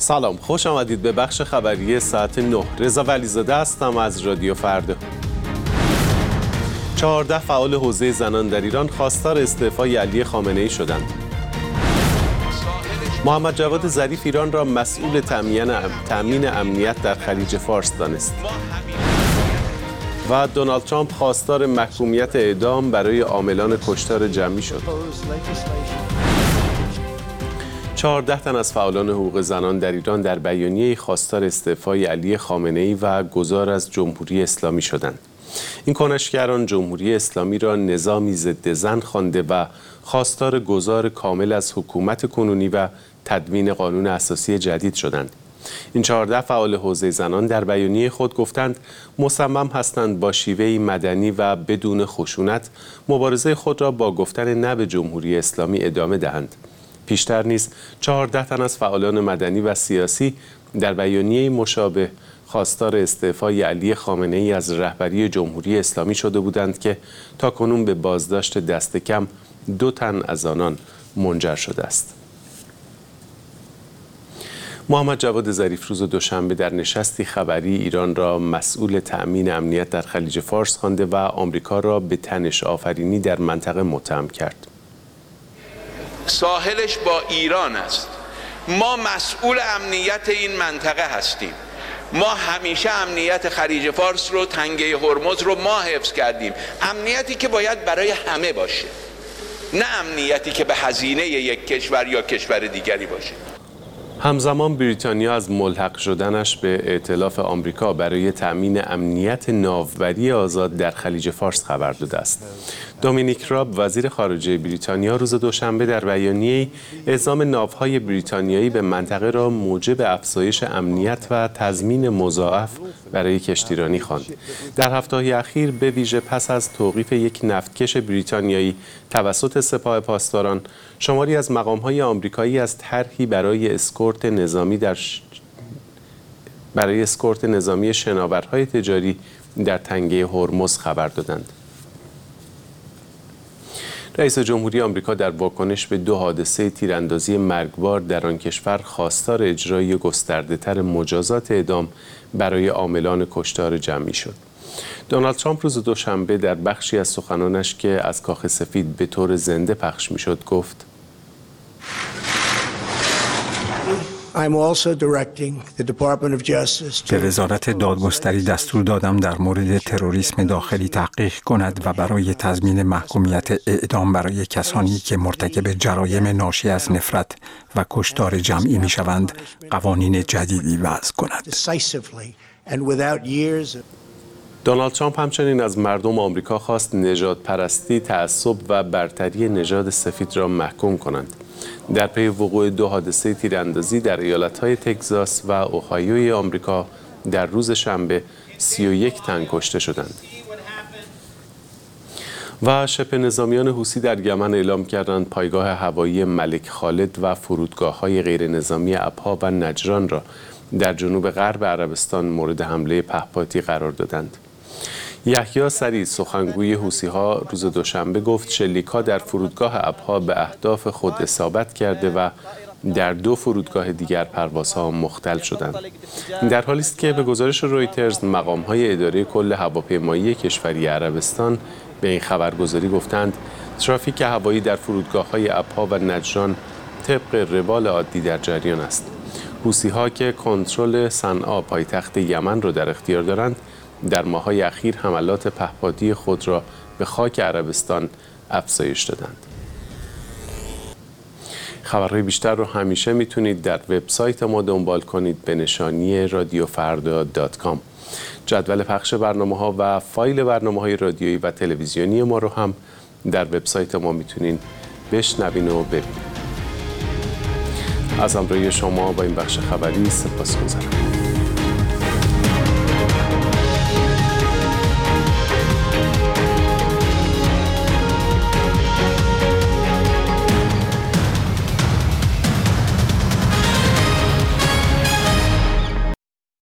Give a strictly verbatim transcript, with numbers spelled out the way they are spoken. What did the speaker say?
سلام، خوش آمدید به بخش خبری ساعت نه. رضا ولیزاده هستم از رادیو فردا. چهارده فعال حوزه زنان در ایران خواستار استعفای علی خامنه‌ای شدند. محمد جواد ظریف ایران را مسئول تأمین امنیت در خلیج فارس دانست. و دونالد ترامپ خواستار محکومیت اعدام برای عاملان کشتار جمعی شد. چهارده تن از فعالان حقوق زنان در ایران در بیانیه‌ای خواستار استعفای علی خامنه‌ای و گذار از جمهوری اسلامی شدند. این کنشگران جمهوری اسلامی را نظامی ضد زن خوانده و خواستار گذار کامل از حکومت کنونی و تدوین قانون اساسی جدید شدند. این چهارده فعال حوزه زنان در بیانیه خود گفتند مصمم هستند با شیوهی مدنی و بدون خشونت مبارزه خود را با گفتن نه به جمهوری اسلامی ادامه دهند. پیشتر نیز چهارده تن از فعالان مدنی و سیاسی در بیانیه مشابه خواستار استعفای علی خامنه‌ای از رهبری جمهوری اسلامی شده بودند که تاکنون به بازداشت دست کم دو تن از آنان منجر شده است. محمد جواد ظریف روز دوشنبه در نشستی خبری ایران را مسئول تأمین امنیت در خلیج فارس خوانده و آمریکا را به تنش آفرینی در منطقه متهم کرد. ساحلش با ایران است. ما مسئول امنیت این منطقه هستیم. ما همیشه امنیت خلیج فارس رو، تنگه هرمز رو ما حفظ کردیم. امنیتی که باید برای همه باشه، نه امنیتی که به هزینه یک کشور یا کشور دیگری باشه. همزمان بریتانیا از ملحق شدنش به ائتلاف آمریکا برای تأمین امنیت ناوبری آزاد در خلیج فارس خبر داده است. دومینیک راب وزیر خارجه بریتانیا روز دوشنبه در بیانیه‌ای اعزام ناوهای بریتانیایی به منطقه را موجب افزایش امنیت و تضمین مضاعف برای کشتیرانی خواند. در هفته‌های اخیر به ویژه پس از توقیف یک نفتکش بریتانیایی توسط سپاه پاسداران، شماری از مقام‌های آمریکایی از طرحی برای اسکورت نظامی در ش... برای اسکورت نظامی شناورهای تجاری در تنگه هرمز خبر دادند. رئیس جمهوری آمریکا در واکنش به دو حادثه تیراندازی مرگبار در آن کشور خواستار اجرای گسترده‌تر مجازات اعدام برای عاملان کشتار جمعی شد. دونالد ترامپ روز دوشنبه در بخشی از سخنانش که از کاخ سفید به طور زنده پخش می‌شد گفت: به وزارت دادگستری دستور دادم در مورد تروریسم داخلی تحقیق کند و برای تضمین محکومیت اعدام برای کسانی که مرتکب جرایم ناشی از نفرت و کشتار جمعی می‌شوند قوانین جدیدی وضع کند. دونالد ترامپ همچنین از مردم آمریکا خواست نژادپرستی، تعصب و برتری نژاد سفید را محکوم کنند. در پی وقوع دو حادثه تیراندازی در ایالت‌های تگزاس و اوهایوی آمریکا در روز شنبه سی و یک تن کشته شدند. و شبه نظامیان حوثی در یمن اعلام کردند پایگاه هوایی ملک خالد و فرودگاه‌های غیر نظامی ابها و نجران را در جنوب غرب عربستان مورد حمله پهپادی قرار دادند. یحیی سریع سخنگوی حوثی‌ها روز دوشنبه گفت شلیک‌ها در فرودگاه ابها به اهداف خود اصابت کرده و در دو فرودگاه دیگر پروازها مختل شدند. در حالی است که به گزارش رویترز مقام‌های اداره کل هواپیمایی کشوری عربستان به این خبرگزاری گفتند ترافیک هوایی در فرودگاه‌های ابها و نجران طبق روال عادی در جریان است. حوثی‌ها که کنترل صنعا پایتخت یمن را در اختیار دارند، در ماه‌های اخیر حملات پهپادی خود را به خاک عربستان افزایش دادند. خبرهای بیشتر رو همیشه میتونید در وبسایت ما دنبال کنید به نشانی رادیو فردا دات کام. جدول پخش برنامه‌ها و فایل برنامه‌های رادیویی و تلویزیونی ما رو هم در وبسایت ما میتونین بشنوین و ببینید. از همراهی شما با این بخش خبری سپاسگزارم.